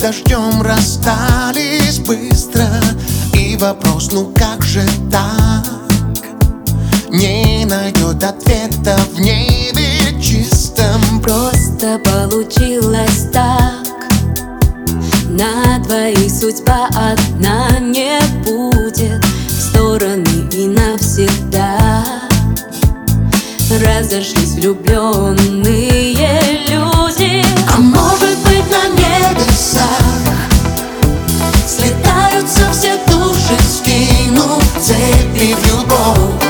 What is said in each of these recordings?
дождем расстались быстро. И вопрос, ну как же так? Не найдет ответа в небе чистом. Просто получилось так. На двоих судьба одна не будет. В стороны и навсегда разошлись влюбленные люди. А может быть, на небесах слетаются все души, скинув цепи в любовь,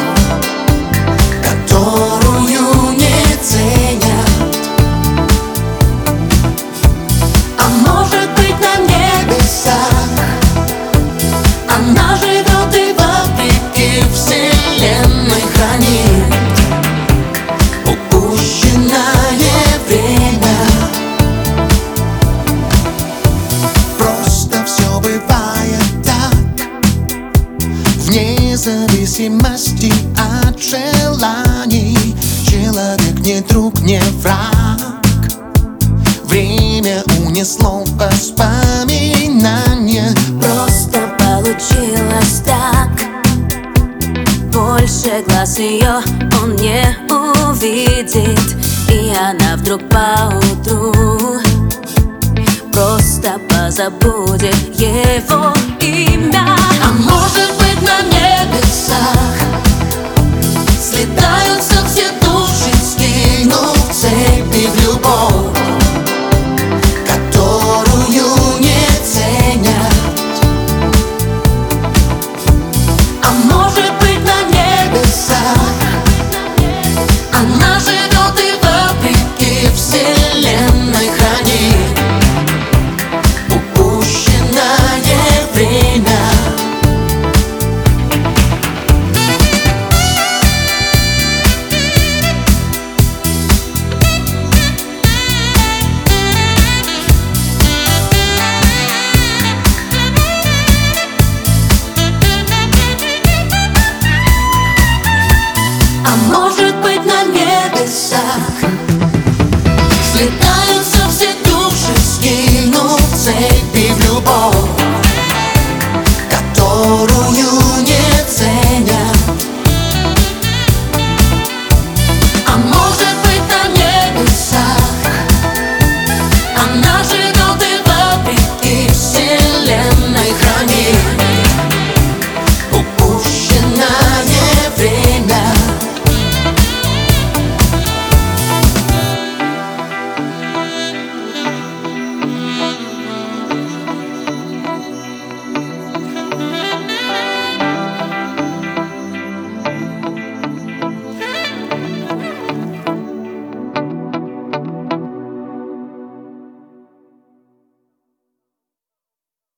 которую не ценят. А может быть, на небесах она живет и вопреки вселенной хранит упущенное время. Просто все бывает так, вне зависимости от желаний. Человек не друг, не враг. Время унесло воспоминания. Просто получилось так. Больше глаз ее он не увидит. И она вдруг поутру просто позабудет его имя. А может быть, на небесах слетаются все души, скинув цепи в любовь, которую не ценят. А может быть, на небесах она живет и вопреки вселенной хранит упущенное время. А может